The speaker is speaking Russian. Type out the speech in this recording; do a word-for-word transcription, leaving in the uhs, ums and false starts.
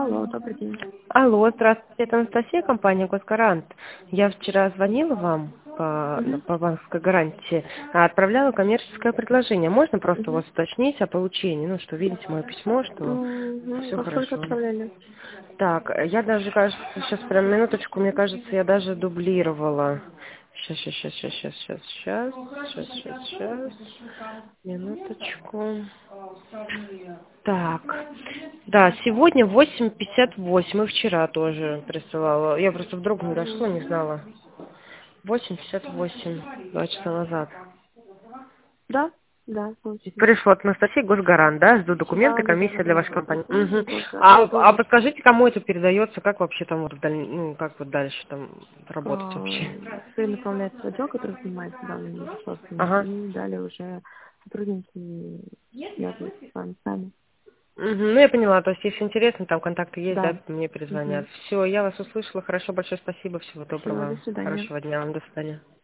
Алло, добрый день. Алло, здравствуйте, это Анастасия, компания «Госгарант». Я вчера звонила вам по, Мгм. по банковской гарантии, а отправляла коммерческое предложение. Можно просто у Мгм. вас уточнить о получении? Ну, что видите мое письмо, что Мгм. все Во сколько хорошо. отправляли? Так, я даже, кажется, сейчас прям минуточку, мне кажется, я даже дублировала. Сейчас, сейчас, сейчас, сейчас, сейчас, сейчас, сейчас, сейчас, сейчас, минуточку. Так, да, сегодня восемь пятьдесят восемь, и вчера тоже присылала. Я просто вдруг не дошло, не знала. восемь пятьдесят восемь, два часа назад. Да, да, точно. Пришло от Анастасии Госгарант, да? Жду Да, документы, да, да, да, комиссия для да. вашей компании. Мгм. Госгар- А, а Тоже. подскажите, кому это передается, как вообще там вот, в даль- ну, как вот дальше там работать вообще? а, Теперь направляется в отдел, который занимается данными вопросами, Ага. и далее уже сотрудники связываются с вами сами. Мгм. Ну, я поняла, то есть, если интересно, там контакты есть, да, Да. мне перезвонят. Угу. Все, я вас услышала, хорошо, большое спасибо, всего Все, до доброго, свидания. хорошего дня вам, до свидания.